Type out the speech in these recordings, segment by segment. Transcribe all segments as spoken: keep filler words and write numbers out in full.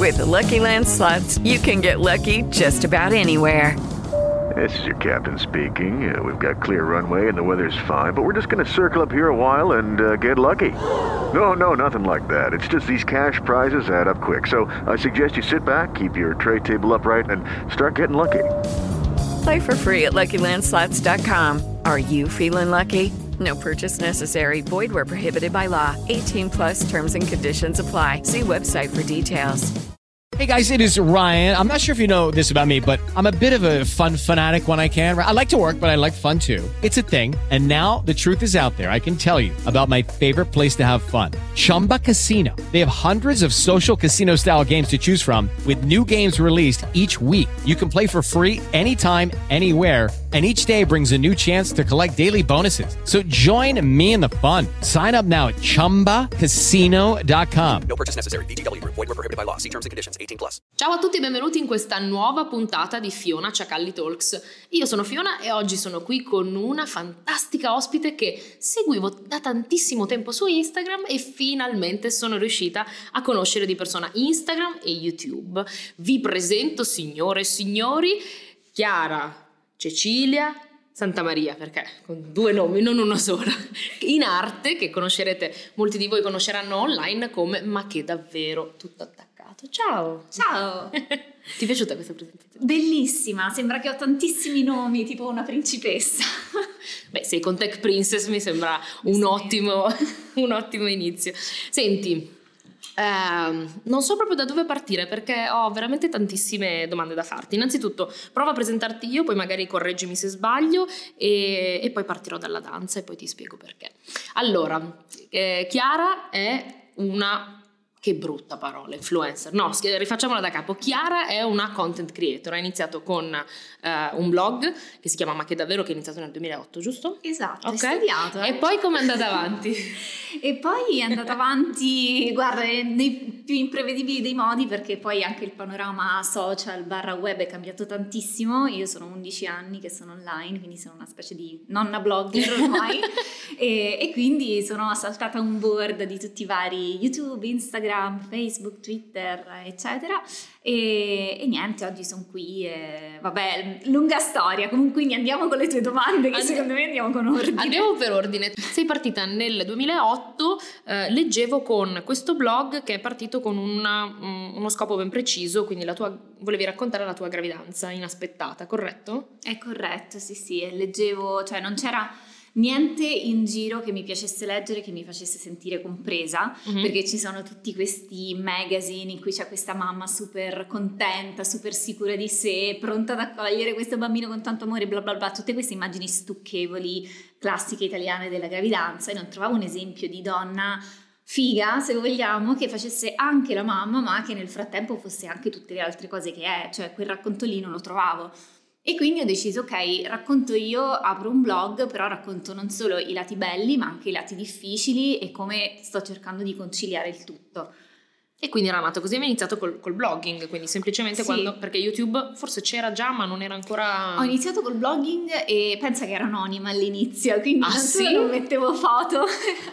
With the Lucky Land Slots, you can get lucky just about anywhere. This is your captain speaking. Uh, we've got clear runway and the weather's fine, but we're just going to circle up here a while and uh, get lucky. No, no, nothing like that. It's just these cash prizes add up quick. So I suggest you sit back, keep your tray table upright, and start getting lucky. Play for free at Lucky Land Slots dot com. Are you feeling lucky? No purchase necessary. Void where prohibited by law. eighteen plus terms and conditions apply. See website for details. Hey guys, it is Ryan. I'm not sure if you know this about me, but I'm a bit of a fun fanatic when I can. I like to work, but I like fun too. It's a thing. And now the truth is out there. I can tell you about my favorite place to have fun. Chumba Casino. They have hundreds of social casino style games to choose from with new games released each week. You can play for free anytime, anywhere. And each day brings a new chance to collect daily bonuses. So join me in the fun. Sign up now at chumba casino dot com. No purchase necessary. V G W Group. Void where prohibited by law. See terms and conditions. eighteen plus. Ciao a tutti e benvenuti in questa nuova puntata di Fiona Ciacalli Talks. Io sono Fiona e oggi sono qui con una fantastica ospite che seguivo da tantissimo tempo su Instagram e finalmente sono riuscita a conoscere di persona Instagram e YouTube. Vi presento, signore e signori, Chiara Cecilia Santamaria, perché con due nomi, non uno solo, in arte, che conoscerete, molti di voi conosceranno online come Ma che davvero, tutto attaccato. Ciao! Ciao! Ti è piaciuta questa presentazione? Bellissima, sembra che ho tantissimi nomi, tipo una principessa. Beh, sei con Tech Princess, mi sembra un, sì. ottimo, un ottimo inizio. Senti, Uh, non so proprio da dove partire perché ho veramente tantissime domande da farti. Innanzitutto prova a presentarti io, poi magari correggimi se sbaglio e, e poi partirò dalla danza e poi ti spiego perché. Allora, eh, Chiara è una... Che brutta parola, influencer. No, rifacciamola da capo. Chiara è una content creator. Ha iniziato con uh, un blog che si chiama Ma che davvero, che è iniziato nel duemilaotto, giusto? Esatto, okay. Hai studiato. Eh? E poi come è andata avanti? E poi è andata avanti, guarda, nei più imprevedibili dei modi, perché poi anche il panorama social barra web è cambiato tantissimo. Io sono undici anni che sono online, quindi sono una specie di nonna blogger ormai. e, e quindi sono saltata un board di tutti i vari YouTube, Instagram, Facebook, Twitter, eccetera, e, e niente, oggi sono qui e vabbè, lunga storia. Comunque quindi andiamo con le tue domande, che And- secondo me andiamo con ordine. Andiamo per ordine. Sei partita nel duemilaotto, eh, leggevo con questo blog che è partito con una, um, uno scopo ben preciso, quindi la tua, volevi raccontare la tua gravidanza inaspettata, corretto? È corretto, sì sì, leggevo, cioè non c'era niente in giro che mi piacesse leggere, che mi facesse sentire compresa, mm-hmm. perché ci sono tutti questi magazine in cui c'è questa mamma super contenta, super sicura di sé, pronta ad accogliere questo bambino con tanto amore, bla bla bla, tutte queste immagini stucchevoli, classiche italiane della gravidanza, e non trovavo un esempio di donna figa, se vogliamo, che facesse anche la mamma, ma che nel frattempo fosse anche tutte le altre cose che è, cioè quel racconto lì non lo trovavo. E quindi ho deciso, ok, racconto io, apro un blog, però racconto non solo i lati belli, ma anche i lati difficili e come sto cercando di conciliare il tutto. E quindi era nato così, avevi iniziato col, col blogging, quindi semplicemente sì. quando, perché YouTube forse c'era già, ma non era ancora... Ho iniziato col blogging e pensa che ero anonima all'inizio, quindi ah, non sì? solo non mettevo foto,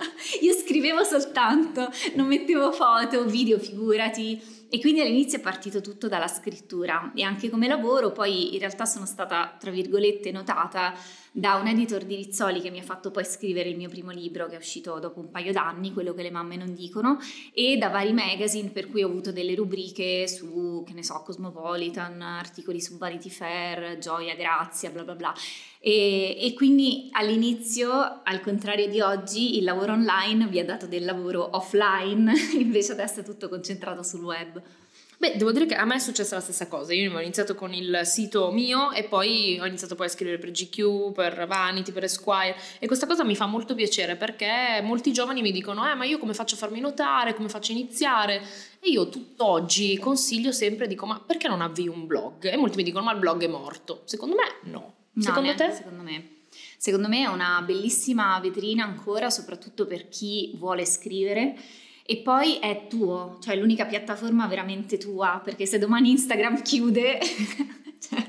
io scrivevo soltanto, non mettevo foto, video, figurati. E quindi all'inizio è partito tutto dalla scrittura, e anche come lavoro poi in realtà sono stata, tra virgolette, notata da un editor di Rizzoli che mi ha fatto poi scrivere il mio primo libro, che è uscito dopo un paio d'anni, Quello che le mamme non dicono, e da vari magazine per cui ho avuto delle rubriche su, che ne so, Cosmopolitan, articoli su Vanity Fair, Gioia, Grazia, bla bla bla. E, e quindi all'inizio, al contrario di oggi, il lavoro online vi ha dato del lavoro offline, invece adesso è tutto concentrato sul web. Beh, devo dire che a me è successa la stessa cosa. Io ho iniziato con il sito mio e poi ho iniziato poi a scrivere per G Q, per Vanity, per Esquire, e questa cosa mi fa molto piacere perché molti giovani mi dicono eh ma io come faccio a farmi notare, come faccio a iniziare? E io tutt'oggi consiglio sempre, dico ma perché non avvii un blog? E molti mi dicono ma il blog è morto. Secondo me no. No, secondo te? Secondo me. Secondo me è una bellissima vetrina ancora, soprattutto per chi vuole scrivere. E poi è tuo, cioè l'unica piattaforma veramente tua, perché se domani Instagram chiude, cioè,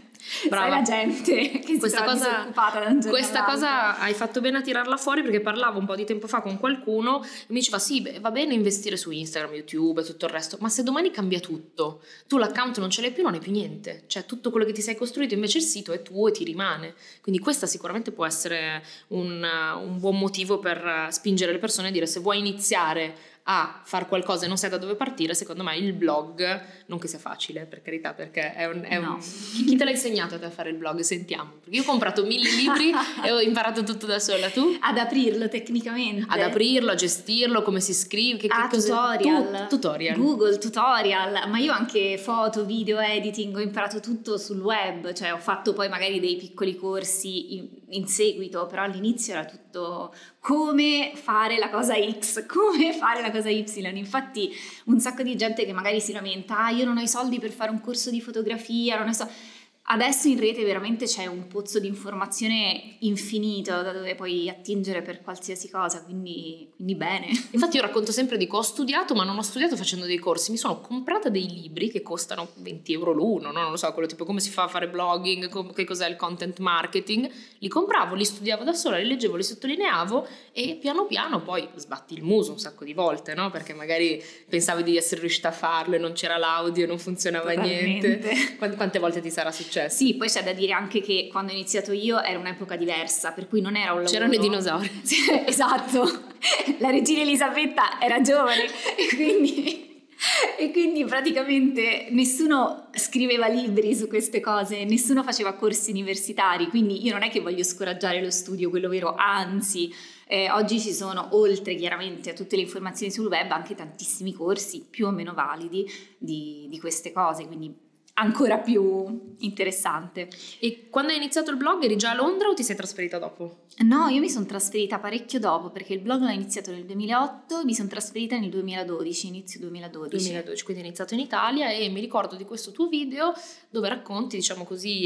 Brava. Sai la gente che questa si trova cosa, disoccupata da un giorno questa all'altro. cosa hai fatto bene a tirarla fuori, perché parlavo un po' di tempo fa con qualcuno e mi diceva sì, beh, va bene investire su Instagram, YouTube e tutto il resto, ma se domani cambia tutto, tu l'account non ce l'hai più, non hai più niente, cioè tutto quello che ti sei costruito, invece il sito è tuo e ti rimane. Quindi questa sicuramente può essere un, un buon motivo per spingere le persone a dire: se vuoi iniziare a fare qualcosa e non sai da dove partire, secondo me il blog, non che sia facile, per carità, perché è un, è No. un... Chi, chi te l'ha insegnato a te a fare il blog? Sentiamo, perché io ho comprato mille libri e ho imparato tutto da sola. Tu? Ad aprirlo tecnicamente. Ad aprirlo, a gestirlo, come si scrive, che, Ah, che cose- tutorial. Tu- tutorial. Google tutorial, ma io anche foto, video, editing, ho imparato tutto sul web, cioè ho fatto poi magari dei piccoli corsi in, in seguito, però all'inizio era tutto come fare la cosa X, come fare la cosa Y. Infatti un sacco di gente che magari si lamenta: ah, io non ho i soldi per fare un corso di fotografia, non ne so. Adesso in rete veramente c'è un pozzo di informazione infinito da dove puoi attingere per qualsiasi cosa, quindi, quindi bene. Infatti io racconto sempre, dico: ho studiato, ma non ho studiato facendo dei corsi, mi sono comprata dei libri che costano venti euro l'uno, no? Non lo so, quello tipo come si fa a fare blogging, com- che cos'è il content marketing, li compravo, li studiavo da sola, li leggevo, li sottolineavo e piano piano poi sbatti il muso un sacco di volte, no? Perché magari pensavi di essere riuscita a farlo e non c'era l'audio, non funzionava Totalmente. niente. Quante, quante volte ti sarà successo? Sì, poi c'è da dire anche che quando ho iniziato io era un'epoca diversa, per cui non era un lavoro... C'erano i dinosauri. Sì, esatto, la regina Elisabetta era giovane e quindi, e quindi praticamente nessuno scriveva libri su queste cose, nessuno faceva corsi universitari, quindi io non è che voglio scoraggiare lo studio, quello vero, anzi... Eh, oggi ci sono, oltre chiaramente a tutte le informazioni sul web, anche tantissimi corsi più o meno validi di, di queste cose, quindi ancora più interessante. E quando hai iniziato il blog eri già a Londra o ti sei trasferita dopo? No, io mi sono trasferita parecchio dopo, perché il blog l'ho iniziato nel duemilaotto e mi sono trasferita nel duemiladodici, inizio duemiladodici. duemiladodici, quindi hai iniziato in Italia, e mi ricordo di questo tuo video dove racconti, diciamo così,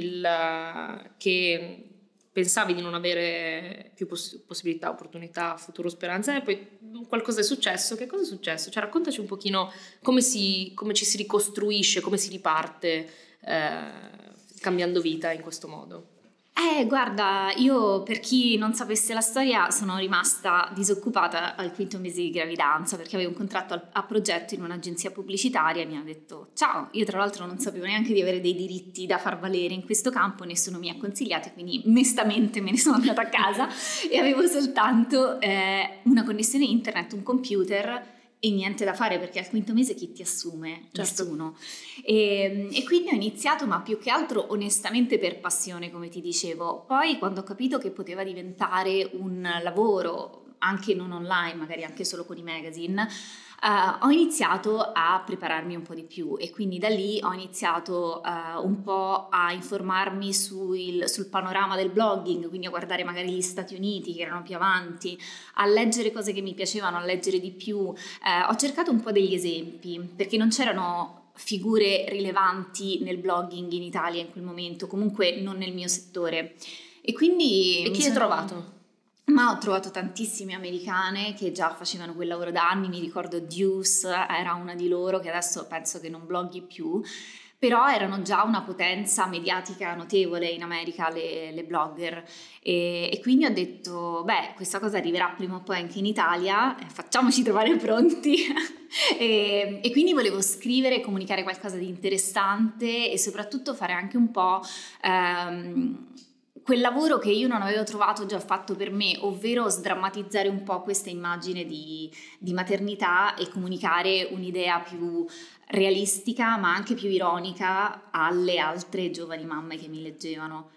il, che pensavi di non avere più poss- possibilità, opportunità, futuro, speranza, e poi qualcosa è successo. Che cosa è successo? Cioè, raccontaci un pochino come, si, come ci si ricostruisce, come si riparte eh, cambiando vita in questo modo. Eh, guarda, io, per chi non sapesse la storia, sono rimasta disoccupata al quinto mese di gravidanza perché avevo un contratto a, a progetto in un'agenzia pubblicitaria e mi hanno detto ciao. Io tra l'altro non sapevo neanche di avere dei diritti da far valere in questo campo, nessuno mi ha consigliato, quindi mestamente me ne sono andata a casa e avevo soltanto eh, una connessione internet, un computer e niente da fare, perché al quinto mese chi ti assume? Certo. Nessuno. E, e quindi ho iniziato, ma più che altro onestamente per passione, come ti dicevo. Poi quando ho capito che poteva diventare un lavoro anche non online, magari anche solo con i magazine, Uh, ho iniziato a prepararmi un po' di più e quindi da lì ho iniziato uh, un po' a informarmi sul, sul panorama del blogging, quindi a guardare magari gli Stati Uniti che erano più avanti, a leggere cose che mi piacevano, a leggere di più. Uh, ho cercato un po' degli esempi perché non c'erano figure rilevanti nel blogging in Italia in quel momento, comunque non nel mio settore. E quindi E mi chi hai sono- trovato? Ma ho trovato tantissime americane che già facevano quel lavoro da anni, mi ricordo Deuce era una di loro, che adesso penso che non bloggi più, però erano già una potenza mediatica notevole in America le, le blogger e, e quindi ho detto beh, questa cosa arriverà prima o poi anche in Italia, eh, facciamoci trovare pronti. e, e quindi volevo scrivere e comunicare qualcosa di interessante e soprattutto fare anche un po' ehm, quel lavoro che io non avevo trovato già fatto per me, ovvero sdrammatizzare un po' questa immagine di, di maternità e comunicare un'idea più realistica ma anche più ironica alle altre giovani mamme che mi leggevano.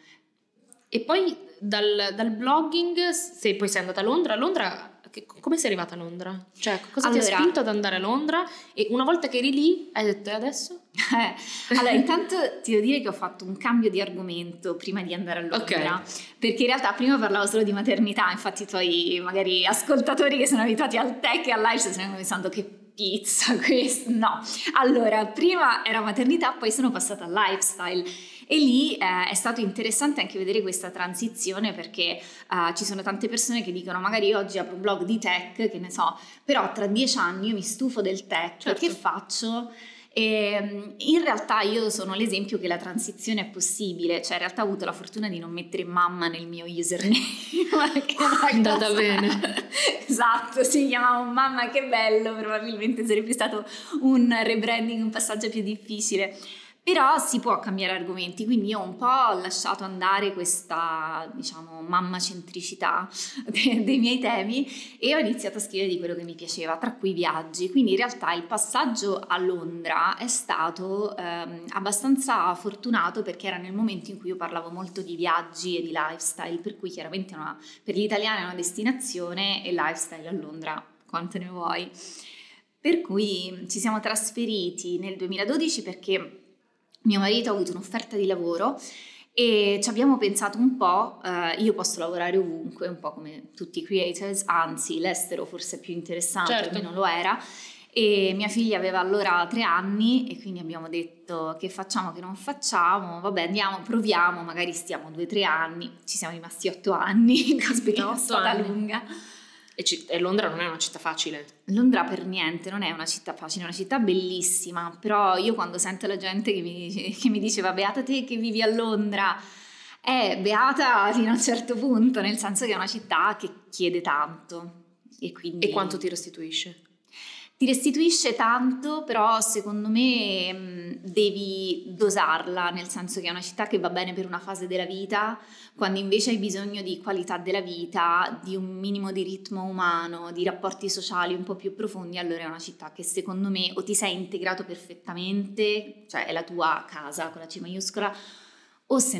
E poi dal, dal blogging, se poi sei andata a Londra, a Londra che, come sei arrivata a Londra? Cioè, cosa Allora, ti ha spinto ad andare a Londra? E una volta che eri lì, hai detto, e adesso? Eh, allora, intanto ti devo dire che ho fatto un cambio di argomento prima di andare a Londra, Ok. perché in realtà prima parlavo solo di maternità, infatti i tuoi magari ascoltatori che sono abituati al tech e al live stanno pensando che pizza questo, no. Allora, prima era maternità, poi sono passata al lifestyle e lì eh, è stato interessante anche vedere questa transizione perché eh, ci sono tante persone che dicono magari oggi apro un blog di tech, che ne so, però tra dieci anni io mi stufo del tech, Certo. che faccio? E in realtà io sono l'esempio che la transizione è possibile, cioè in realtà ho avuto la fortuna di non mettere mamma nel mio username. Che è andata cosa... bene. Esatto, se mi chiamavo mamma che bello, probabilmente sarebbe stato un rebranding, un passaggio più difficile. Però si può cambiare argomenti, quindi io un po' ho lasciato andare questa, diciamo, mamma centricità dei, dei miei temi e ho iniziato a scrivere di quello che mi piaceva, tra cui i viaggi. Quindi in realtà il passaggio a Londra è stato ehm, abbastanza fortunato, perché era nel momento in cui io parlavo molto di viaggi e di lifestyle, per cui chiaramente una, per gli italiani è una destinazione e lifestyle a Londra quanto ne vuoi. Per cui ci siamo trasferiti nel duemiladodici perché mio marito ha avuto un'offerta di lavoro e ci abbiamo pensato un po', eh, io posso lavorare ovunque, un po' come tutti i creators, anzi l'estero forse è più interessante, certo. Almeno lo era, e mia figlia aveva allora tre anni e quindi abbiamo detto che facciamo, che non facciamo, vabbè andiamo, proviamo, magari stiamo due o tre anni, ci siamo rimasti otto anni, caspita, è stata anni. lunga. E, c- e Londra non è una città facile. Londra per niente, non è una città facile, è una città bellissima, però io quando sento la gente che mi dice, che mi dice va beata te che vivi a Londra, è beata fino a un certo punto, nel senso che è una città che chiede tanto. E, quindi E quanto ti restituisce? Ti restituisce tanto, però secondo me mh, devi dosarla, nel senso che è una città che va bene per una fase della vita, quando invece hai bisogno di qualità della vita, di un minimo di ritmo umano, di rapporti sociali un po' più profondi, allora è una città che secondo me o ti sei integrato perfettamente, cioè è la tua casa con la C maiuscola, o se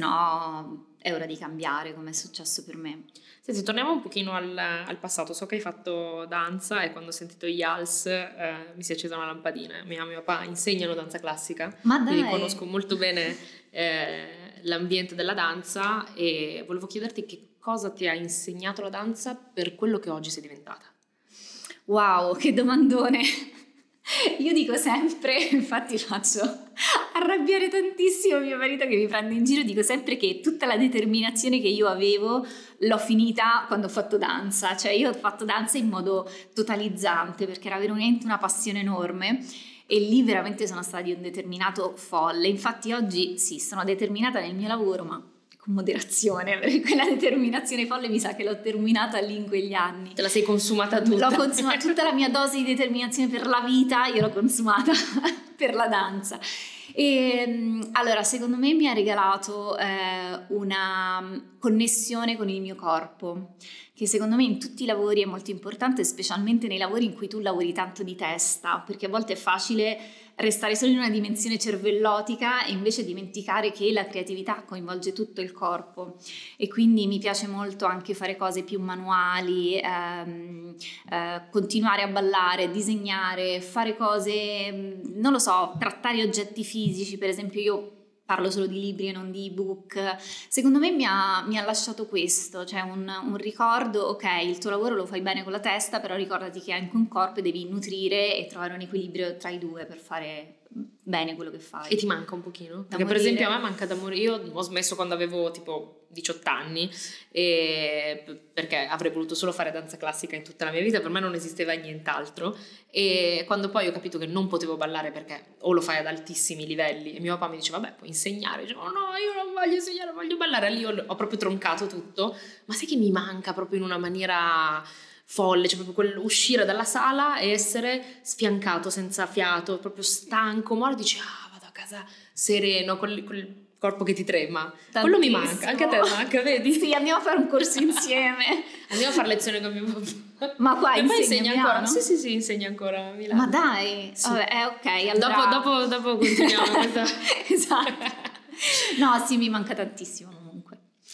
no è ora di cambiare, come è successo per me. Senti, torniamo un pochino al, al passato. So che hai fatto danza e quando ho sentito gli A L S eh, mi si è accesa una lampadina. Mia mamma e mio papà insegnano danza classica, Ma dai. quindi conosco molto bene eh, l'ambiente della danza e volevo chiederti che cosa ti ha insegnato la danza per quello che oggi sei diventata. Wow, che domandone! Io dico sempre, infatti faccio arrabbiare tantissimo mio marito che mi prende in giro, dico sempre che tutta la determinazione che io avevo l'ho finita quando ho fatto danza, cioè io ho fatto danza in modo totalizzante perché era veramente una passione enorme e lì veramente sono stata di un determinato folle. Infatti oggi sì, sono determinata nel mio lavoro, ma con moderazione, perché quella determinazione folle mi sa che l'ho terminata lì in quegli anni. Te la sei consumata tutta? L'ho consumata, tutta la mia dose di determinazione per la vita io l'ho consumata per la danza. E allora secondo me mi ha regalato eh, una connessione con il mio corpo, che secondo me in tutti i lavori è molto importante, specialmente nei lavori in cui tu lavori tanto di testa, perché a volte è facile restare solo in una dimensione cervellotica e invece dimenticare che la creatività coinvolge tutto il corpo, e quindi mi piace molto anche fare cose più manuali, ehm, eh, continuare a ballare, disegnare, fare cose, non lo so, trattare oggetti fisici. Per esempio io parlo solo di libri e non di ebook. Secondo me mi ha, mi ha lasciato questo, cioè un, un ricordo, ok, il tuo lavoro lo fai bene con la testa, però ricordati che hai anche un corpo e devi nutrire e trovare un equilibrio tra i due per fare bene quello che fai. E ti manca un pochino? Da Perché per morire. esempio a me manca da morire. Io ho smesso quando avevo tipo diciotto anni e perché avrei voluto solo fare danza classica in tutta la mia vita, per me non esisteva nient'altro, e quando poi ho capito che non potevo ballare perché o lo fai ad altissimi livelli e mio papà mi diceva vabbè puoi insegnare, dicevo oh, no io non voglio insegnare, voglio ballare, lì ho, ho proprio troncato tutto. Ma sai che mi manca proprio in una maniera folle, cioè proprio quello, uscire dalla sala e essere sfiancato, senza fiato, proprio stanco, muore, dici ah vado a casa sereno, quel, quel corpo che ti trema. Quello mi manca, anche a te manca, vedi? Sì, andiamo a fare un corso insieme. Andiamo a fare lezione con mio papà. Ma qua e poi insegna insegna ancora? piano? Sì, sì, sì, insegna ancora a Milano. Ma dai, Sì. vabbè, eh, ok, allora... Dopo, dopo, dopo continuiamo questa... Esatto. No, sì, mi manca tantissimo comunque.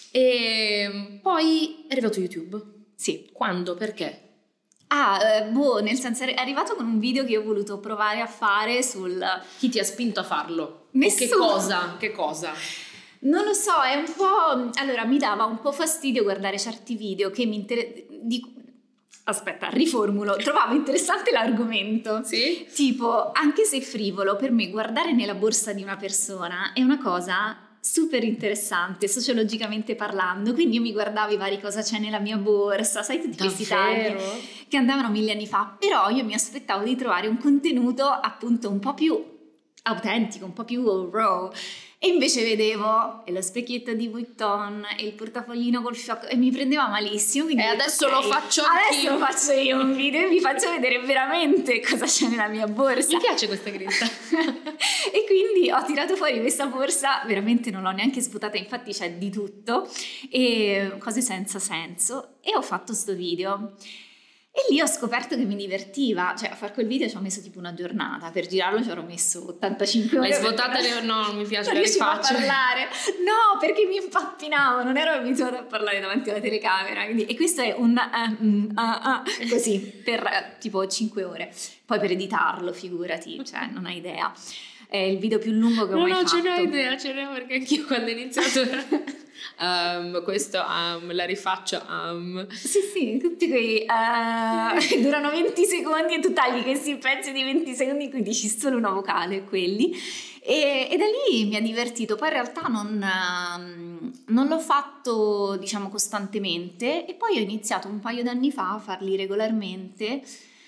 E poi è arrivato YouTube. Sì. Quando? Perché? Ah, eh, boh, nel senso è arrivato con un video che ho voluto provare a fare sul... Chi ti ha spinto a farlo? Nessuno. O che cosa? Che cosa? Non lo so, è un po'... Allora, mi dava un po' fastidio guardare certi video che mi inter... di... Aspetta, riformulo. Trovavo interessante l'argomento. Sì? Tipo, anche se frivolo, per me guardare nella borsa di una persona è una cosa super interessante, sociologicamente parlando. Quindi io mi guardavo i vari cosa c'è nella mia borsa, sai, tutti questi tagli che andavano mille anni fa. Però io mi aspettavo di trovare un contenuto appunto un po' più autentico, un po' più raw. E invece vedevo e lo specchietto di Vuitton e il portafoglino col fiocco e mi prendeva malissimo. E adesso okay, lo faccio adesso anch'io. lo faccio io un video e vi faccio vedere veramente cosa c'è nella mia borsa. Mi piace questa grinta. E quindi ho tirato fuori questa borsa, veramente non l'ho neanche sputata, infatti c'è di tutto e cose senza senso, e ho fatto sto video. E lì ho scoperto che mi divertiva, cioè a fare quel video ci ho messo tipo una giornata, per girarlo ci avrò messo ottantacinque ore. L'hai svuotata? Le... No, non mi piace, non le riuscivo a rifaccio. parlare, no, perché mi impappinavo, non ero abituata a parlare davanti alla telecamera, quindi, e questo è un uh, uh, uh, uh, così, per uh, tipo cinque ore, poi per editarlo, figurati, cioè non hai idea, è il video più lungo che ho no, mai no, fatto. No, ce n'ho idea, ce n'ho, perché anch'io quando ho iniziato... Um, questo um, la rifaccio um. sì sì, tutti quei uh, durano venti secondi e tu tagli questi pezzi di venti secondi in cui dici solo una vocale, quelli, e, e da lì mi ha divertito. Poi in realtà non, uh, non l'ho fatto diciamo costantemente, e poi ho iniziato un paio d'anni fa a farli regolarmente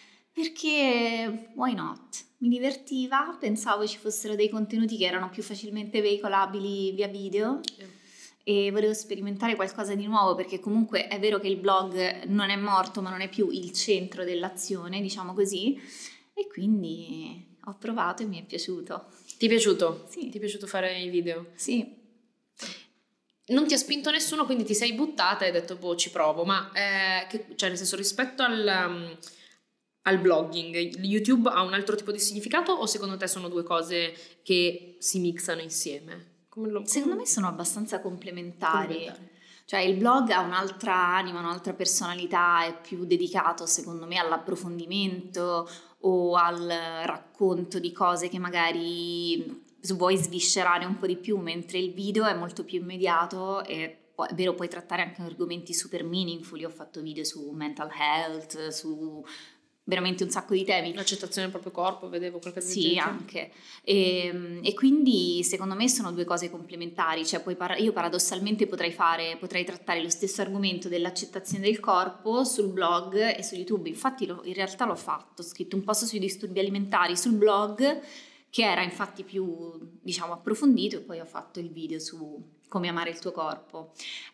perché why not? Mi divertiva, pensavo ci fossero dei contenuti che erano più facilmente veicolabili via video. Yeah. E volevo sperimentare qualcosa di nuovo, perché comunque è vero che il blog non è morto, ma non è più il centro dell'azione, diciamo così, e quindi ho provato e mi è piaciuto. Ti è piaciuto? Sì. Ti è piaciuto fare i video? Sì. Non ti ha spinto nessuno, quindi ti sei buttata e hai detto boh, ci provo, ma eh, che, cioè nel senso, rispetto al, um, al blogging, YouTube ha un altro tipo di significato, o secondo te sono due cose che si mixano insieme? Lo... Secondo me sono abbastanza complementari. complementari. Cioè il blog ha un'altra anima, un'altra personalità, è più dedicato secondo me all'approfondimento o al racconto di cose che magari vuoi sviscerare un po' di più, mentre il video è molto più immediato e è vero, puoi trattare anche argomenti super meaningful. Io ho fatto video su mental health, su veramente un sacco di temi. L'accettazione del proprio corpo, vedevo qualcosa di sì, anche. E, e quindi secondo me sono due cose complementari. Cioè poi par- io paradossalmente potrei fare, potrei trattare lo stesso argomento dell'accettazione del corpo sul blog e su YouTube. Infatti lo, in realtà l'ho fatto, ho scritto un post sui disturbi alimentari sul blog, che era infatti più diciamo approfondito, e poi ho fatto il video su come amare il tuo corpo.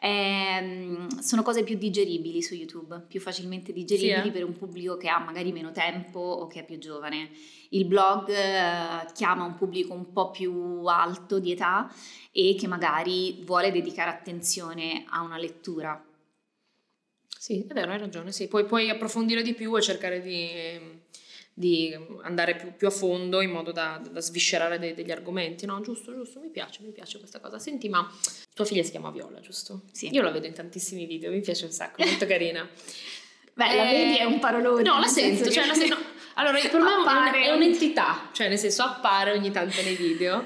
Eh, sono cose più digeribili su YouTube, più facilmente digeribili, sì, eh? per un pubblico che ha magari meno tempo o che è più giovane. Il blog eh, chiama un pubblico un po' più alto di età e che magari vuole dedicare attenzione a una lettura. Sì, è vero, hai ragione, sì. Poi puoi approfondire di più e cercare di... di andare più, più a fondo in modo da, da sviscerare dei, degli argomenti, no? Giusto, giusto, mi piace, mi piace questa cosa. Senti, ma tua figlia si chiama Viola, giusto? Sì. Io la vedo in tantissimi video, mi piace un sacco, molto carina. Beh, eh, la vedi è un parolone. No, la sento, cioè la sento. Allora, per me appare. è un'entità, cioè nel senso appare ogni tanto nei video.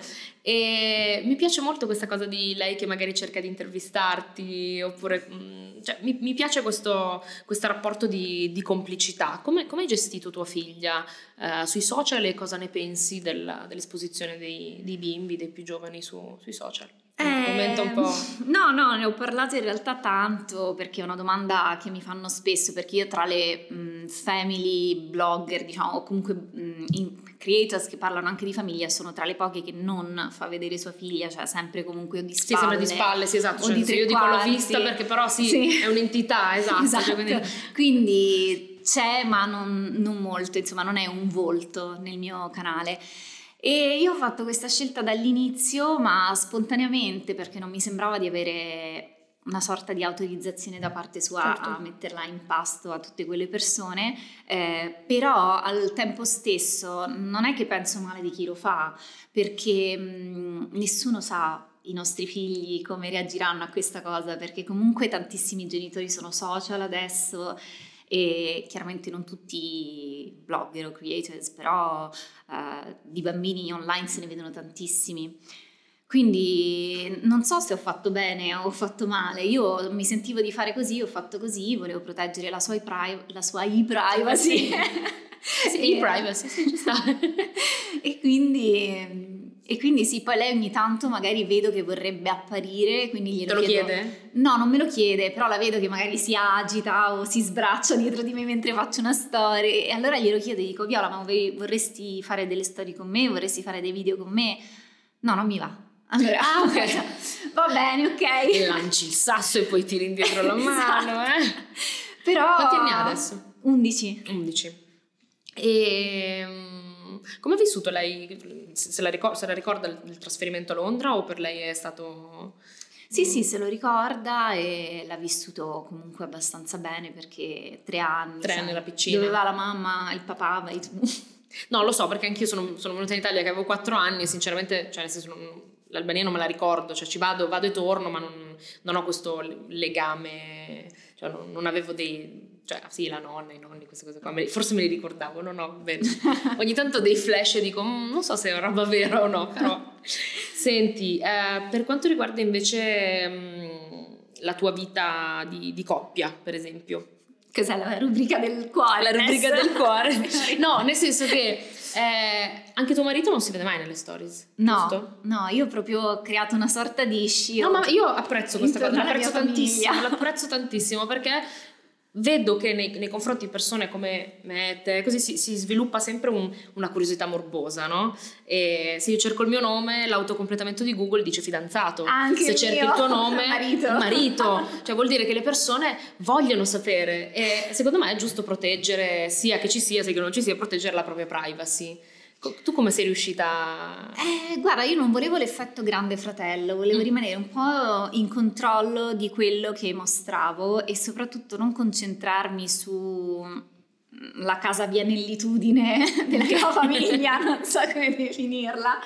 E mi piace molto questa cosa di lei che magari cerca di intervistarti, oppure cioè, mi, mi piace questo, questo rapporto di, di complicità. Come, come hai gestito tua figlia eh, sui social, e cosa ne pensi della, dell'esposizione dei, dei bimbi, dei più giovani su, sui social? Eh, Commenta un po'. No, no, ne ho parlato in realtà tanto, perché è una domanda che mi fanno spesso, perché io tra le mh, family blogger, diciamo, o comunque mh, in creators che parlano anche di famiglia, sono tra le poche che non fa vedere sua figlia, cioè sempre comunque o di spalle. Sì, sempre di spalle, sì, esatto. O cioè, di tre io dico quarti. l'ho vista perché però sì, sì. è un'entità, esatto. esatto. Cioè, quindi... quindi c'è, ma non, non molto, insomma non è un volto nel mio canale. E io ho fatto questa scelta dall'inizio, ma spontaneamente, perché non mi sembrava di avere una sorta di autorizzazione da parte sua, certo, a metterla in pasto a tutte quelle persone, eh, però al tempo stesso non è che penso male di chi lo fa, perché mh, nessuno sa i nostri figli come reagiranno a questa cosa, perché comunque tantissimi genitori sono social adesso, e chiaramente non tutti blogger o creators, però eh, di bambini online se ne vedono tantissimi. Quindi non so se ho fatto bene o ho fatto male. Io mi sentivo di fare così, ho fatto così, volevo proteggere la sua, e-pri- la sua e-privacy. Sì, e-privacy, sì, ci sta. E quindi, E quindi sì, poi lei ogni tanto magari vedo che vorrebbe apparire, quindi glielo Te lo chiedo. chiede? No, non me lo chiede, però la vedo che magari si agita o si sbraccia dietro di me mentre faccio una storia, e allora glielo chiedo e dico: Viola, ma vorresti fare delle storie con me? Vorresti fare dei video con me? No, non mi va. Allora, ah, ok. Va bene, ok. E lanci il sasso e poi tiri indietro la mano, esatto. eh. Però... Quanti anni ha adesso? undici. undici. E come ha vissuto lei? Se la, ricorda, se la ricorda il trasferimento a Londra, o per lei è stato... Sì, sì, se lo ricorda, e l'ha vissuto comunque abbastanza bene, perché tre anni. Tre sai, anni era piccina. Dove va la mamma, il papà, vai tu. No, lo so, perché anch'io sono, sono venuta in Italia che avevo quattro anni e sinceramente, cioè nel senso, non, l'Albania non me la ricordo, cioè ci vado, vado e torno, ma non, non ho questo legame, cioè non, non avevo dei... Cioè, sì, la nonna, i nonni, queste cose qua, forse me li ricordavo, non ho bene. Ogni tanto dei flash e dico, mm, non so se è una roba vera o no, però... Senti, eh, per quanto riguarda invece mh, la tua vita di, di coppia, per esempio. Cos'è la rubrica del cuore? La rubrica adesso? del cuore. No, nel senso che eh, anche tuo marito non si vede mai nelle stories, no, giusto? No, io proprio ho creato una sorta di shield. No, ma io apprezzo questa cosa, intorno alla l'apprezzo mia tantissimo, famiglia. l'apprezzo tantissimo perché vedo che nei, nei confronti di persone come me e te, così si, si sviluppa sempre un, una curiosità morbosa, no? E se io cerco il mio nome, l'autocompletamento di Google dice fidanzato. Anche se il cerchi mio. il tuo nome, Marito. marito. Cioè vuol dire che le persone vogliono sapere, e secondo me è giusto proteggere, sia che ci sia, sia che non ci sia, proteggere la propria privacy. Tu come sei riuscita? Eh, guarda, io non volevo l'effetto grande fratello, volevo mm. rimanere un po' in controllo di quello che mostravo, e soprattutto non concentrarmi su la casa vianellitudine della mia famiglia, non so come definirla,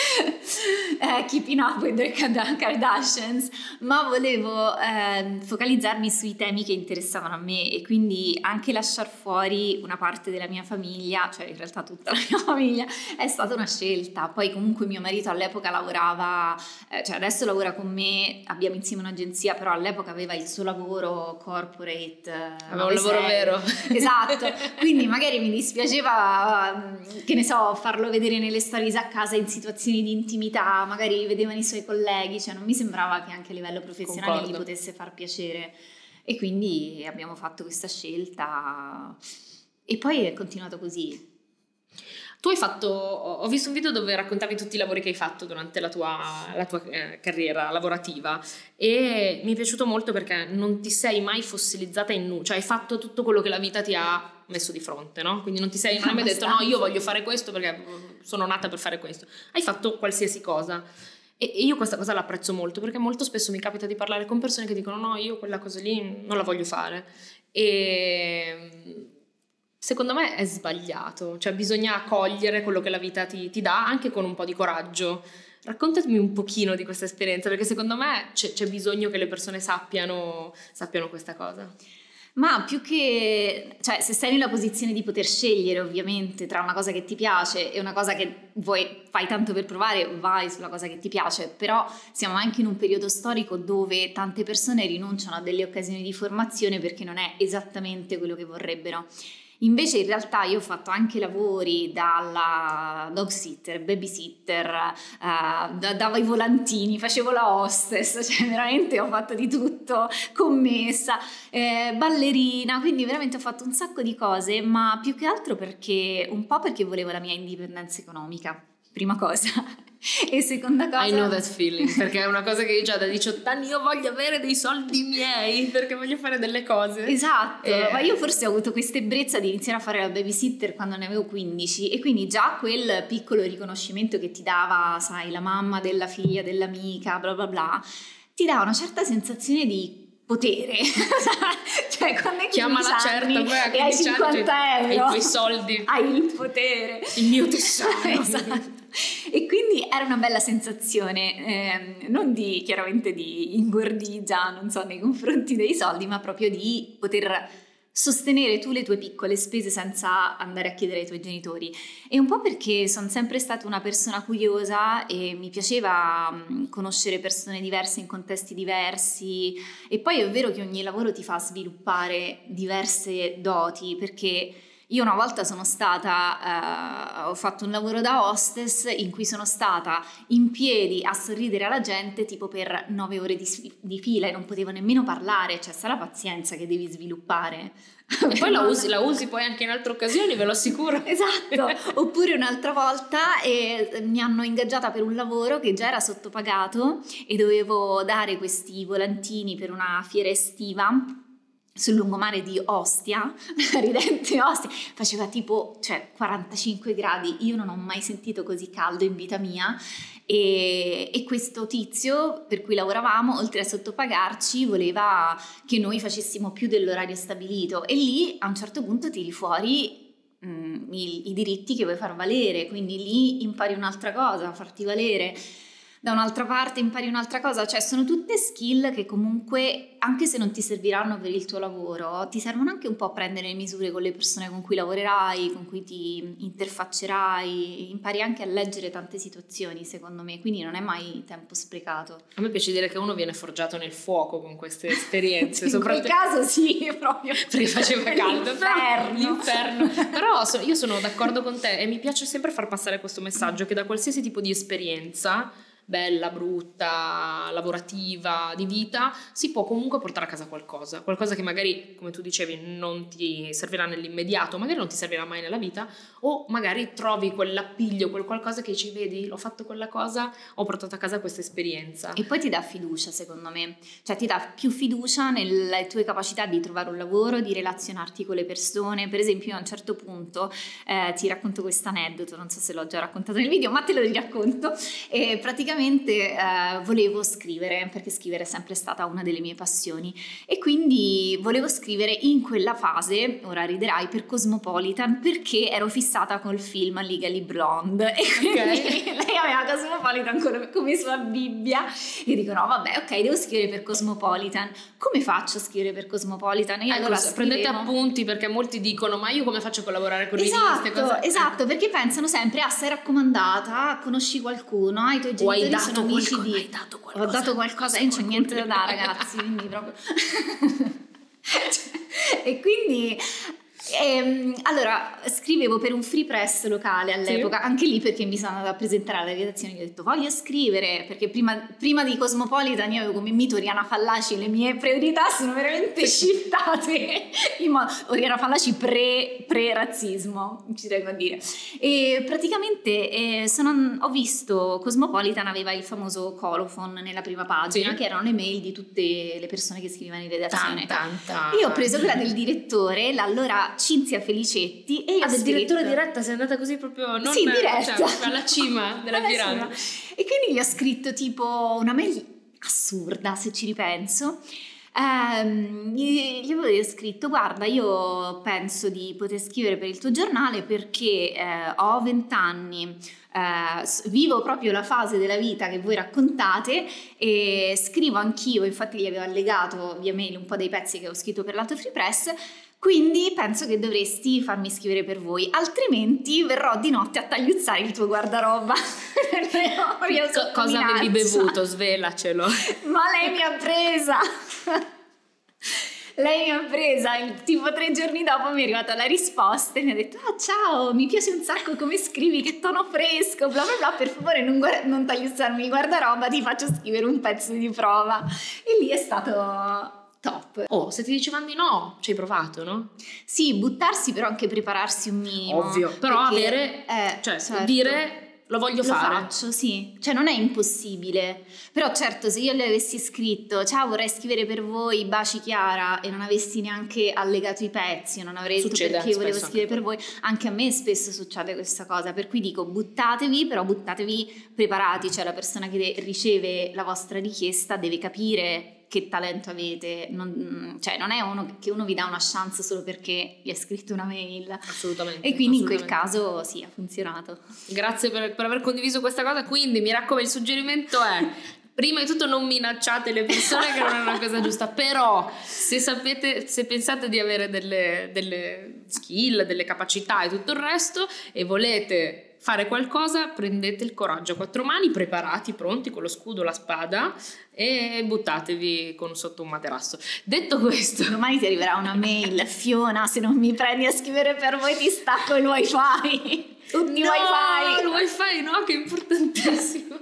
eh, keeping up with the Kardashians, ma volevo eh, focalizzarmi sui temi che interessavano a me, e quindi anche lasciar fuori una parte della mia famiglia, cioè in realtà tutta la mia famiglia, è stata una scelta. Poi comunque mio marito all'epoca lavorava, eh, cioè adesso lavora con me, abbiamo insieme un'agenzia, però all'epoca aveva il suo lavoro corporate, aveva un lavoro vero, esatto, quindi magari mi dispiaceva, che ne so, farlo vedere nelle stories a casa in situazioni di intimità, magari vedevano i suoi colleghi, cioè non mi sembrava che anche a livello professionale Concordo. gli potesse far piacere, e quindi abbiamo fatto questa scelta, e poi è continuato così. Tu hai fatto, ho visto un video dove raccontavi tutti i lavori che hai fatto durante la tua, la tua eh, carriera lavorativa, e mi è piaciuto molto perché non ti sei mai fossilizzata in nulla, cioè hai fatto tutto quello che la vita ti ha messo di fronte, no? Quindi non ti sei mai detto no, io voglio fare questo perché sono nata per fare questo, hai fatto qualsiasi cosa. E io questa cosa l'apprezzo molto, perché molto spesso mi capita di parlare con persone che dicono no, io quella cosa lì non la voglio fare, e secondo me è sbagliato, cioè bisogna accogliere quello che la vita ti, ti dà, anche con un po' di coraggio. Raccontami un pochino di questa esperienza, perché secondo me c'è, c'è bisogno che le persone sappiano, sappiano questa cosa. Ma più che, cioè, se sei nella posizione di poter scegliere ovviamente tra una cosa che ti piace e una cosa che vuoi, fai tanto per provare, vai sulla cosa che ti piace, però siamo anche in un periodo storico dove tante persone rinunciano a delle occasioni di formazione perché non è esattamente quello che vorrebbero. Invece in realtà io ho fatto anche lavori dalla dog sitter, babysitter, uh, davo i volantini, facevo la hostess, cioè veramente ho fatto di tutto, commessa, eh, ballerina, quindi veramente ho fatto un sacco di cose, ma più che altro perché, un po' perché volevo la mia indipendenza economica, prima cosa. E seconda cosa, I know that feeling, perché è una cosa che io già da diciotto anni io voglio avere dei soldi miei perché voglio fare delle cose. Esatto, eh. ma io forse ho avuto questa ebbrezza di iniziare a fare la babysitter quando ne avevo quindici, e quindi già quel piccolo riconoscimento che ti dava, sai, la mamma della figlia dell'amica, bla bla bla, ti dà una certa sensazione di potere. Cioè quando hai chiamala certa, poi a e hai cinquanta euro e i tuoi soldi, hai il potere, il mio tesoro. Esatto. E quindi era una bella sensazione, eh, non di chiaramente di ingordigia, non so, nei confronti dei soldi, ma proprio di poter sostenere tu le tue piccole spese senza andare a chiedere ai tuoi genitori. E un po' perché sono sempre stata una persona curiosa e mi piaceva mh, conoscere persone diverse in contesti diversi, e poi è vero che ogni lavoro ti fa sviluppare diverse doti, perché Io una volta sono stata, eh, ho fatto un lavoro da hostess in cui sono stata in piedi a sorridere alla gente tipo per nove ore di, di fila e non potevo nemmeno parlare, cioè sarà pazienza che devi sviluppare. E poi la usi, la usi poi anche in altre occasioni, ve lo assicuro. Esatto, oppure un'altra volta eh, mi hanno ingaggiata per un lavoro che già era sottopagato e dovevo dare questi volantini per una fiera estiva sul lungomare di Ostia, ridente Ostia, faceva tipo cioè quarantacinque gradi, io non ho mai sentito così caldo in vita mia e, e questo tizio per cui lavoravamo, oltre a sottopagarci, voleva che noi facessimo più dell'orario stabilito e lì a un certo punto tiri fuori mh, i, i diritti che vuoi far valere, quindi lì impari un'altra cosa, a farti valere. Da un'altra parte impari un'altra cosa, cioè sono tutte skill che comunque, anche se non ti serviranno per il tuo lavoro, ti servono anche un po' a prendere le misure con le persone con cui lavorerai, con cui ti interfaccerai, impari anche a leggere tante situazioni secondo me, quindi non è mai tempo sprecato. A me piace dire che uno viene forgiato nel fuoco con queste esperienze. In quel caso sì, proprio. Perché faceva caldo. L'inferno. L'inferno. Però so, io sono d'accordo con te e mi piace sempre far passare questo messaggio che da qualsiasi tipo di esperienza, bella, brutta, lavorativa, di vita, si può comunque portare a casa qualcosa, qualcosa che magari, come tu dicevi, non ti servirà nell'immediato, magari non ti servirà mai nella vita, o magari trovi quell'appiglio, quel qualcosa che dici, vedi, ho fatto quella cosa, ho portato a casa questa esperienza. E poi ti dà fiducia, secondo me, cioè ti dà più fiducia nelle tue capacità di trovare un lavoro, di relazionarti con le persone. Per esempio, io a un certo punto eh, ti racconto questo aneddoto, non so se l'ho già raccontato nel video, ma te lo racconto. E praticamente eh, volevo scrivere, perché scrivere è sempre stata una delle mie passioni, e quindi volevo scrivere in quella fase, ora riderai, per Cosmopolitan, perché ero fissata col film Legally Blonde e quindi okay. Lei aveva Cosmopolitan come, come sua Bibbia e dico no vabbè ok, devo scrivere per Cosmopolitan, come faccio a scrivere per Cosmopolitan? E io ecco, allora prendete appunti, perché molti dicono ma io come faccio a collaborare con esatto, riviste? Cosa... esatto, perché pensano sempre ah sei raccomandata, conosci qualcuno, hai i tuoi genitori hai dato sono amici qualcosa, di... hai dato qualcosa, ho dato qualcosa, io non c'ho niente da dare ragazzi, quindi proprio e quindi ehm, allora scrivevo per un free press locale all'epoca, sì. Anche lì perché mi sono andata a presentare alla redazione, gli ho detto voglio scrivere, perché prima, prima di Cosmopolitan io avevo come mito Oriana Fallaci, le mie priorità sono veramente shiftate in modo, Oriana Fallaci pre, pre-razzismo, ci tengo a dire, e praticamente eh, sono, ho visto Cosmopolitan aveva il famoso colophon nella prima pagina, sì. Che erano le mail di tutte le persone che scrivevano in redazione. Tan, tan, tan. Io ho preso quella del direttore, l'allora Cinzia Felicetti, e io ah, del scritto... direttore diretta, sei andata così proprio non sì, diretta, cioè, alla cima della piramide. E quindi gli ho scritto tipo una mail assurda se ci ripenso. Um, gli, gli avevo scritto guarda io penso di poter scrivere per il tuo giornale perché eh, ho vent'anni, eh, vivo proprio la fase della vita che voi raccontate e scrivo anch'io, infatti gli avevo allegato via mail un po' dei pezzi che ho scritto per l'Alto Free Press, quindi penso che dovresti farmi scrivere per voi, altrimenti verrò di notte a tagliuzzare il tuo guardaroba. Co- cosa avevi bevuto? Svelacelo. Ma lei mi ha presa. Lei mi ha presa, tipo tre giorni dopo mi è arrivata la risposta e mi ha detto ah ciao, mi piace un sacco come scrivi, che tono fresco, bla bla bla, per favore non, guarda- non tagliuzzarmi il guardaroba, ti faccio scrivere un pezzo di prova. E lì è stato... top. Oh, se ti dicevano di no, ci hai provato, no? Sì, buttarsi però anche prepararsi un minimo. Ovvio, però perché, avere, eh, cioè certo, dire lo voglio lo fare. Lo faccio, sì. Cioè non è impossibile. Però certo, se io le avessi scritto ciao vorrei scrivere per voi, baci Chiara, e non avessi neanche allegato i pezzi, non avrei detto Succede perché volevo spesso scrivere per voi, anche a me spesso succede questa cosa, per cui dico buttatevi, però buttatevi preparati, cioè la persona che riceve la vostra richiesta deve capire che talento avete, non, cioè non è uno che uno vi dà una chance solo perché gli ha scritto una mail. Assolutamente. E quindi assolutamente. In quel caso sì, ha funzionato. Grazie per, per aver condiviso questa cosa, quindi mi raccomando, il suggerimento è prima di tutto non minacciate le persone che non è una cosa giusta, però se sapete, se pensate di avere delle, delle skill, delle capacità e tutto il resto e volete fare qualcosa, prendete il coraggio a quattro mani, preparati, pronti con lo scudo, la spada, e buttatevi con sotto un materasso. Detto questo, domani ti arriverà una mail: Fiona, se non mi prendi a scrivere per voi ti stacco il wifi. Tutti i no, wifi. il wifi no, che è importantissimo.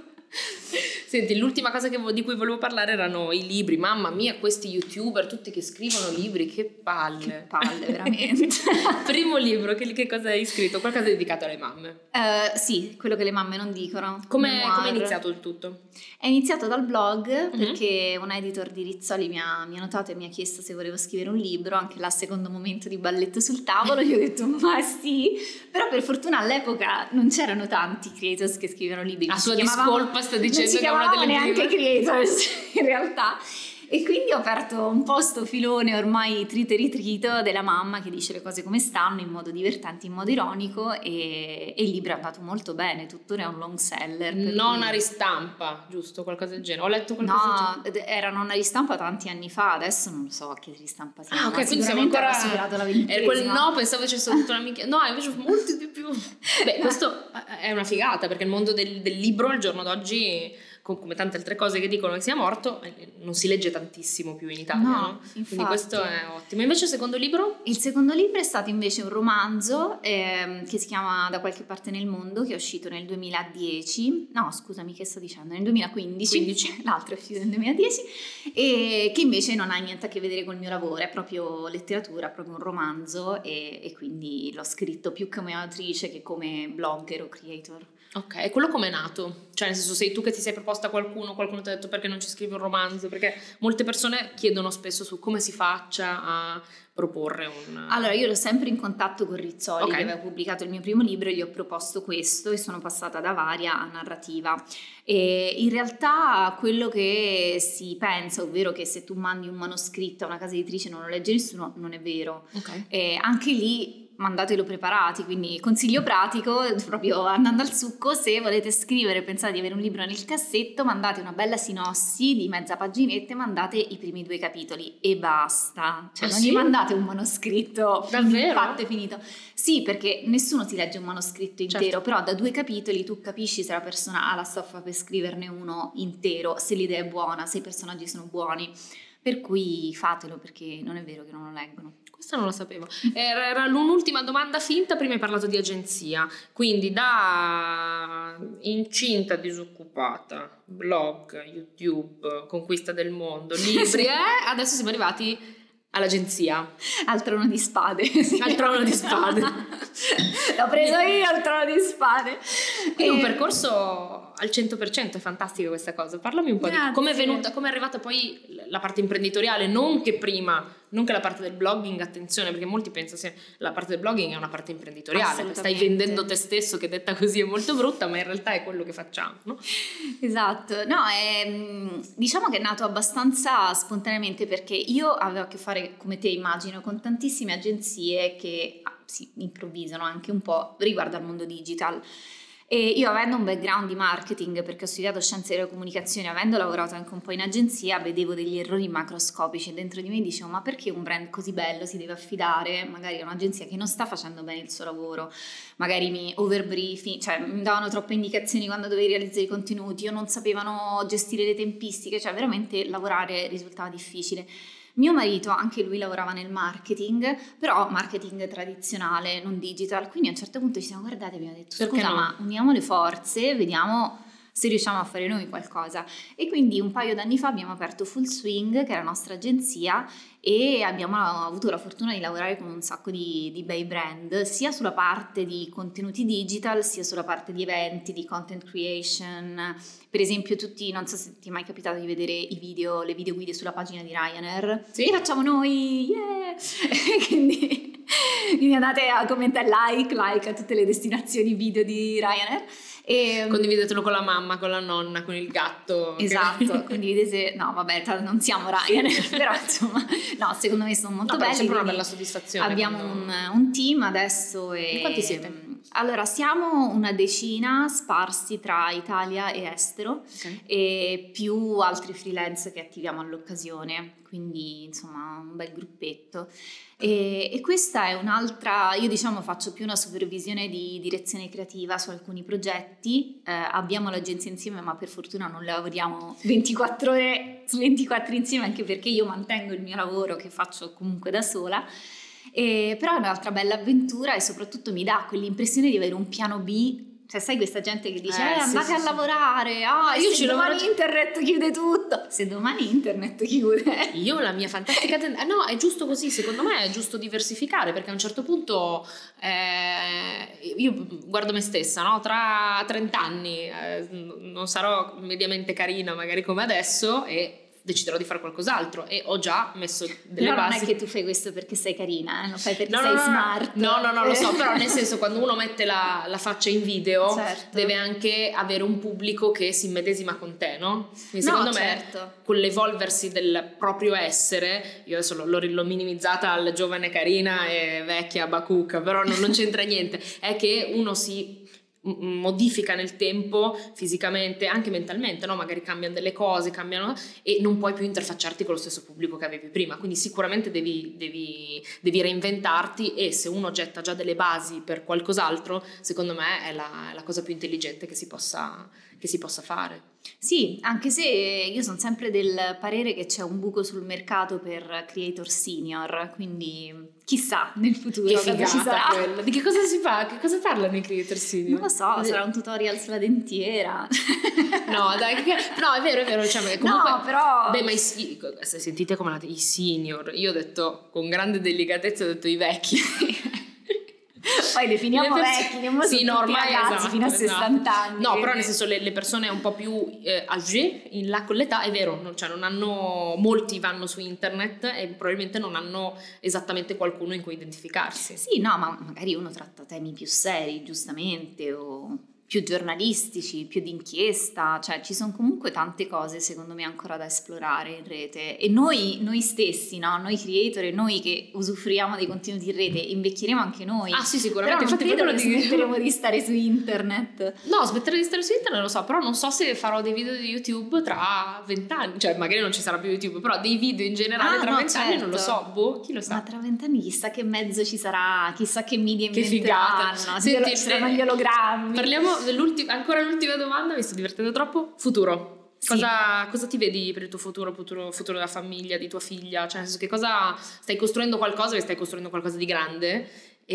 Senti, l'ultima cosa che, di cui volevo parlare erano i libri. Mamma mia, questi youtuber tutti che scrivono libri, che palle, che palle veramente. Primo libro, che, che cosa hai scritto? Qualcosa dedicato alle mamme? Uh, sì, quello che le mamme non dicono. Come è iniziato il tutto? È iniziato dal blog, Mm-hmm. perché un editor di Rizzoli mi ha, mi ha notato e mi ha chiesto se volevo scrivere un libro, anche là secondo momento di balletto sul tavolo. Gli ho detto ma sì, però per fortuna all'epoca non c'erano tanti creators che scrivevano libri. A sua discolpa sta dicendo che è una delle neanche prime creators in realtà, e quindi ho aperto un po' sto filone ormai trito e ritrito della mamma che dice le cose come stanno, in modo divertente, in modo ironico, e, e il libro è andato molto bene, tuttora è un long seller. Non cui... a ristampa, giusto? Qualcosa del genere. Ho letto qualcosa no, del genere. Era non a ristampa tanti anni fa, adesso non lo so a che ristampa sia. Ah, ok, quindi siamo ancora superato la ventesima. Quel no, pensavo c'è stata tutta una minchia. No, invece molti di più. Beh, questo è una figata, perché il mondo del, del libro al giorno d'oggi, come tante altre cose che dicono che sia morto, non si legge tantissimo più in Italia, no, no? Infatti. Quindi questo è ottimo. Invece il secondo libro? Il secondo libro è stato invece un romanzo eh, che si chiama Da qualche parte nel mondo, che è uscito nel duemiladieci, no scusami che sto dicendo, nel duemilaquindici, quindici. L'altro è uscito nel duemiladieci, e che invece non ha niente a che vedere col mio lavoro, è proprio letteratura, è proprio un romanzo, e, e quindi l'ho scritto più come autrice che come blogger o creator. Ok, e quello com'è nato? Cioè nel senso, sei tu che ti sei proposta qualcuno, qualcuno ti ha detto perché non ci scrivi un romanzo? Perché molte persone chiedono spesso su come si faccia a proporre un... Allora, io ero sempre in contatto con Rizzoli, okay. che aveva pubblicato il mio primo libro, e gli ho proposto questo e sono passata da varia a narrativa. E in realtà quello che si pensa, ovvero che se tu mandi un manoscritto a una casa editrice non lo legge nessuno, non è vero. Okay. E anche lì mandatelo preparati, quindi consiglio pratico, proprio andando al succo: se volete scrivere, pensate di avere un libro nel cassetto, mandate una bella sinossi di mezza paginetta e mandate i primi due capitoli e basta, cioè ah, non sì? gli mandate un manoscritto davvero? fatto e finito. Sì, perché nessuno ti legge un manoscritto intero, certo. Però da due capitoli tu capisci se la persona ha la stoffa per scriverne uno intero, se l'idea è buona, se i personaggi sono buoni, per cui fatelo, perché non è vero che non lo leggono. Questo non lo sapevo. Era, era un'ultima domanda finta. Prima hai parlato di agenzia, quindi da incinta, disoccupata, blog, YouTube, conquista del mondo, libri, eh? Adesso siamo arrivati all'agenzia. Al trono di spade. Al trono di spade. L'ho preso io al trono di spade. Quindi e... un percorso al cento per cento, è fantastica questa cosa. Parlami un po' Grazie. di come è venuta, come è arrivata poi la parte imprenditoriale, non che prima, non che la parte del blogging, attenzione, perché molti pensano che la parte del blogging è una parte imprenditoriale, stai vendendo te stesso, che detta così è molto brutta, ma in realtà è quello che facciamo, no? Esatto, no, è, diciamo che è nato abbastanza spontaneamente, perché io avevo a che fare, come te immagino, con tantissime agenzie che ah, si improvvisano anche un po' riguardo al mondo digital. E io, avendo un background di marketing, perché ho studiato scienze della comunicazione, avendo lavorato anche un po' in agenzia, vedevo degli errori macroscopici dentro di me e dicevo: ma perché un brand così bello si deve affidare magari a un'agenzia che non sta facendo bene il suo lavoro, magari mi overbriefing, cioè mi davano troppe indicazioni quando dovevi realizzare i contenuti, o non sapevano gestire le tempistiche, cioè veramente lavorare risultava difficile. Mio marito, anche lui lavorava nel marketing, però marketing tradizionale, non digital, quindi a un certo punto ci siamo guardati e abbiamo detto: scusa, no? Ma uniamo le forze, vediamo se riusciamo a fare noi qualcosa. E quindi un paio d'anni fa abbiamo aperto Full Swing, che è la nostra agenzia, e abbiamo avuto la fortuna di lavorare con un sacco di, di bei brand, sia sulla parte di contenuti digital, sia sulla parte di eventi, di content creation. Per esempio, tutti, non so se ti è mai capitato di vedere i video, le video guide sulla pagina di Ryanair. Sì, le facciamo noi, yeah! quindi, quindi andate a commentare, like, like a tutte le destinazioni video di Ryanair. E, condividetelo con la mamma, con la nonna, con il gatto. Esatto, okay. condividete, no vabbè, non siamo Ryanair, però insomma, no, secondo me sono molto no, belli. È sempre una bella soddisfazione. Abbiamo quando... un, un team adesso. E in quanti siete? Allora, siamo una decina sparsi tra Italia e estero, Ok. e più altri freelance che attiviamo all'occasione, quindi insomma un bel gruppetto. E, e questa è un'altra, io diciamo faccio più una supervisione di direzione creativa su alcuni progetti, eh, abbiamo l'agenzia insieme, ma per fortuna non lavoriamo ventiquattro ore su ventiquattro insieme, anche perché io mantengo il mio lavoro che faccio comunque da sola. E, però è un'altra bella avventura e soprattutto mi dà quell'impressione di avere un piano B. Cioè, sai questa gente che dice Eh, eh, sì, andate sì, a sì. lavorare, ah, Io se ci domani lavoro- internet chiude tutto, se domani internet chiude. Io la mia fantastica ten- eh, no, è giusto così, secondo me è giusto diversificare, perché a un certo punto eh, io guardo me stessa, no? Tra trenta anni eh, non sarò mediamente carina magari come adesso e deciderò di fare qualcos'altro e ho già messo delle Però basi. non è che tu fai questo perché sei carina, eh? Lo fai perché No, sei no, no, smart. no, no, no, lo so, però nel senso quando uno mette la, la faccia in video Certo. deve anche avere un pubblico che si immedesima con te, no? Quindi No, secondo certo. me con l'evolversi del proprio essere, io adesso l'ho, l'ho- l'ho minimizzata al giovane carina e vecchia bacucca, però non, non c'entra niente, è che uno si m- modifica nel tempo fisicamente, anche mentalmente, no? Magari cambiano delle cose, cambiano e non puoi più interfacciarti con lo stesso pubblico che avevi prima, quindi sicuramente devi, devi, devi reinventarti e se uno getta già delle basi per qualcos'altro, secondo me è la, è la cosa più intelligente che si possa, che si possa fare. Sì, anche se io sono sempre del parere che c'è un buco sul mercato per creator senior, quindi chissà nel futuro Che cosa ci figata sarà. quello. Di che cosa si fa? Che cosa parlano i creator senior? Non lo so, sarà un tutorial sulla dentiera. No, dai, che- no, è vero, è vero, cioè, comunque, No, però- beh, ma i, si- se sentite come la, i senior, io ho detto, con grande delicatezza, ho detto i vecchi. Poi definiamo Le perso- vecchi, non sì, no, ormai ragazzi esatto, fino a esatto. sessanta anni. No, però quindi- nel senso le, le persone un po' più eh, âgé, in là con l'età, è vero, non, cioè non hanno, molti vanno su internet e probabilmente non hanno esattamente qualcuno in cui identificarsi. Sì, no, ma magari uno tratta temi più seri, giustamente, o più giornalistici, più d'inchiesta, cioè ci sono comunque tante cose secondo me ancora da esplorare in rete e noi, noi stessi, no? Noi creator e noi che usufruiamo dei contenuti in rete invecchieremo anche noi. Ah sì, Però sicuramente, non infatti credo proprio che lo dico. smetteremo di stare su internet. No, smettere di stare su internet lo so, però non so se farò dei video di YouTube tra vent'anni, cioè magari non ci sarà più YouTube, però dei video in generale Ah, tra no, vent'anni non lo certo. so, boh, chi lo sa. Ma tra vent'anni chissà che mezzo ci sarà, chissà che media Che figata. inventeranno, Senti, ci saranno eh, gli ologrammi. Parliamo dell'ultima, ancora l'ultima domanda, mi sto divertendo troppo. Futuro. Sì. Cosa, cosa ti vedi per il tuo futuro, futuro, futuro della famiglia, di tua figlia? Cioè, nel senso che cosa stai costruendo qualcosa, stai costruendo qualcosa di grande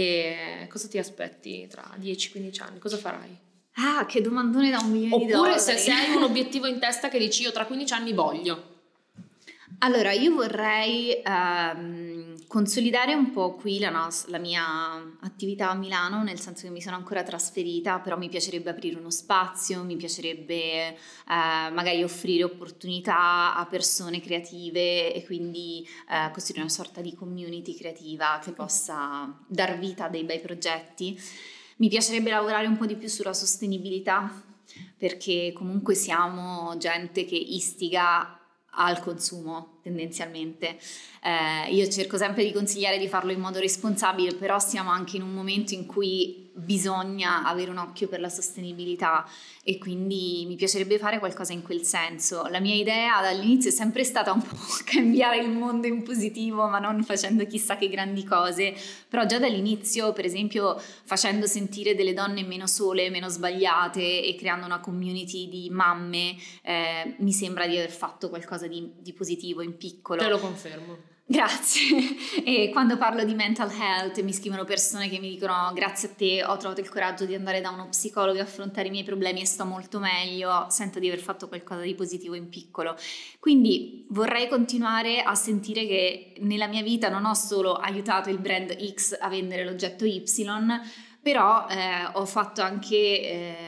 e cosa ti aspetti tra dieci quindici anni? Cosa farai? Ah, che domandone da un milione di dollari. Oppure se, se hai un obiettivo in testa che dici io tra quindici anni voglio. Allora, io vorrei ehm, consolidare un po' qui la, nos- la mia attività a Milano, nel senso che mi sono ancora trasferita, però mi piacerebbe aprire uno spazio, mi piacerebbe eh, magari offrire opportunità a persone creative e quindi eh, costruire una sorta di community creativa che possa dar vita a dei bei progetti. Mi piacerebbe lavorare un po' di più sulla sostenibilità, perché comunque siamo gente che istiga al consumo tendenzialmente. Eh, io cerco sempre di consigliare di farlo in modo responsabile, però siamo anche in un momento in cui bisogna avere un occhio per la sostenibilità e quindi mi piacerebbe fare qualcosa in quel senso. La mia idea dall'inizio è sempre stata un po' cambiare il mondo in positivo, ma non facendo chissà che grandi cose, però già dall'inizio, per esempio, facendo sentire delle donne meno sole, meno sbagliate e creando una community di mamme, eh, mi sembra di aver fatto qualcosa di, di positivo in piccolo. Te lo confermo. Grazie. E quando parlo di mental health mi scrivono persone che mi dicono grazie a te ho trovato il coraggio di andare da uno psicologo e affrontare i miei problemi e sto molto meglio, sento di aver fatto qualcosa di positivo in piccolo. Quindi vorrei continuare a sentire che nella mia vita non ho solo aiutato il brand X a vendere l'oggetto Y, però eh, ho fatto anche... Eh,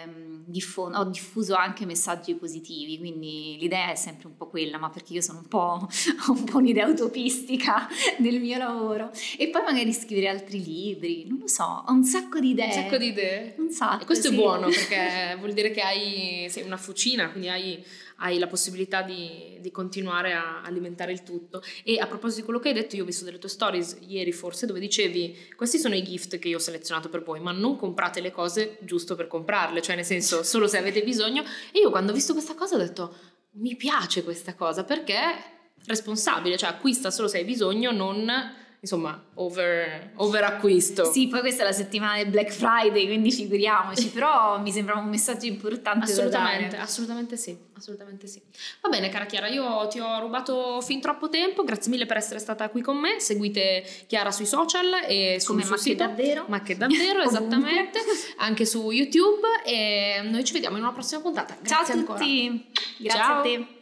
diffo- ho diffuso anche messaggi positivi, quindi l'idea è sempre un po' quella, ma perché io sono un po', un po' un'idea utopistica del mio lavoro. E poi magari scrivere altri libri, non lo so, ho un sacco di idee. Un sacco di idee. Un sacco, e questo sì. è buono, perché vuol dire che hai, sei una fucina, quindi hai, hai la possibilità di, di continuare a alimentare il tutto. E a proposito di quello che hai detto, io ho visto delle tue stories ieri forse, dove dicevi: questi sono i gift che io ho selezionato per voi, ma non comprate le cose giusto per comprarle, cioè nel senso solo se avete bisogno. E io quando ho visto questa cosa ho detto: mi piace questa cosa, perché è responsabile, cioè acquista solo se hai bisogno, non insomma over, over acquisto. Sì, poi questa è la settimana del Black Friday, quindi figuriamoci, però mi sembrava un messaggio importante assolutamente, da dare. assolutamente sì, assolutamente sì. Va bene, cara Chiara, io ti ho rubato fin troppo tempo, grazie mille per essere stata qui con me. Seguite Chiara sui social e sul Come suo Ma che sito davvero? Ma che davvero, esattamente, anche su YouTube, e noi ci vediamo in una prossima puntata. Grazie Ciao a ancora. tutti, grazie Ciao. a te.